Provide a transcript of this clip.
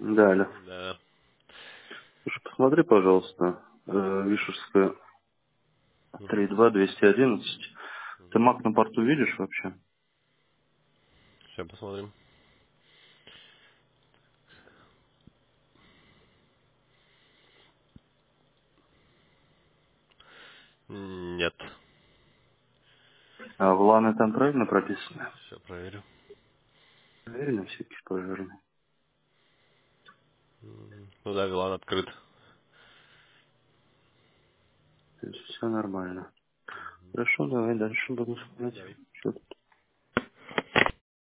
Да, алло. Да. Слушай, посмотри, пожалуйста, Вишерская Угу. 32211. Ты Угу. Мак на порту видишь вообще? Сейчас посмотрим. Нет. А вланы там правильно прописаны? Сейчас проверю. Проверь на всякий пожарный. Ну да, Вилан открыт. То есть все нормально. Хорошо, давай дальше буду Ну смотреть. давай.